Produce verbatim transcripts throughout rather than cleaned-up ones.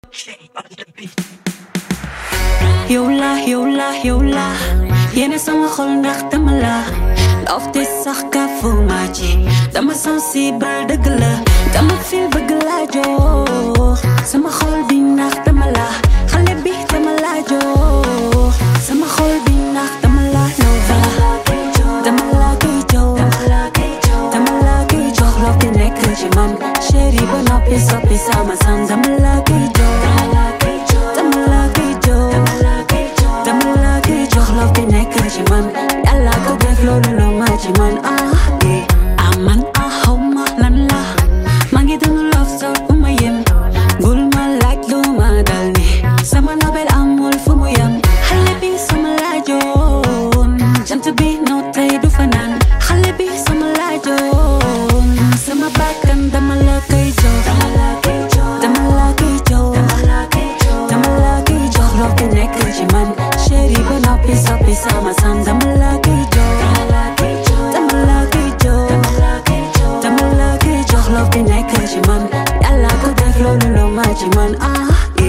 Yola, yola, yola Yéene sama xol ndax dama la love te sax ka fu ma ci dama sensible dëgg la dama feel bëgg la jox sama xol bi ndax dama la xale bi dama la jox sama xol bi ndax dama la nova dama la koy jox dama la koy jox love bi nekk ci man chéri ba noppi soppi sama sam dama la koy jox dama la koy jox dama la koy jox love bi nekk ci man yàlla ko def loolu loo ma ci man ah ah man ah xaw ma lan la maa ngi dund love so fu ma yem bul ma laaj lu ma dal ni sama nobel amul fu mu yem xale bi sama laajoon jant bi no tey du fanaan xale bi sama laajoon sama bakkan dama la koy jox dama la koy jox dama la koy jox dama la koy jox love bi nekk ci man chéri ba noppi soppi sama sam dama la koy jox dama la koy jox dama la koy jox love bi nekk ci man yàlla ko def loolu loo ma ci man ah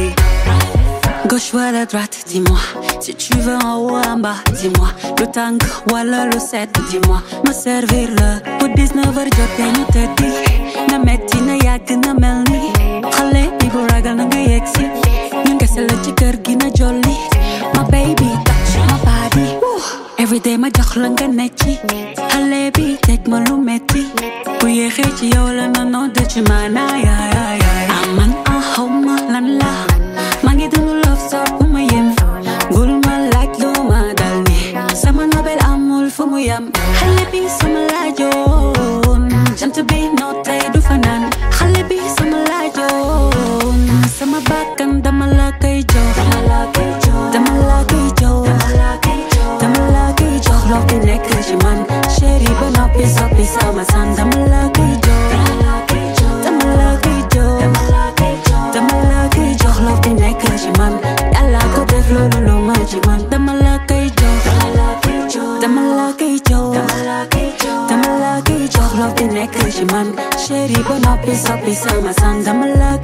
gauche wala droite dis-moi si tu veux en haut en bas dis-moi lu tàng wala lu sedd dis-moi ma servir la bu dix-neuf heures jotee ñu tëddi na metti na yàgg na mel ni xale bi bu ragal na nga yegsi ñu kese la ci kër gi na jolli ma baby touch ma body everyday ma jox la nga ne ci xale bi teg ma lu metti bu yéexee ci yow la na noo de ci maana yaay yaay yaay aman ah xaw ma lan la maa ngi dund love so fu ma yem bul ma laaj lu ma dal ni sama nobel amul fu mu yem xale bi sama laajoon jant bi no tey du fanaan xale bi sama laajoon sama bakkan dama la koy jox dama la koy jox dama la koy jox dama la koy jox love bi nekk ci man chéri ba noppi soppi sama san dama la koy jox dama la koy jox dama la koy jox love bi nekk ci man yàlla ko def loolu loo ma ci man dama la koy jox dama la koy jox dama la koy jox love bi nekk ci man chéri ba noppi soppi sama san dama la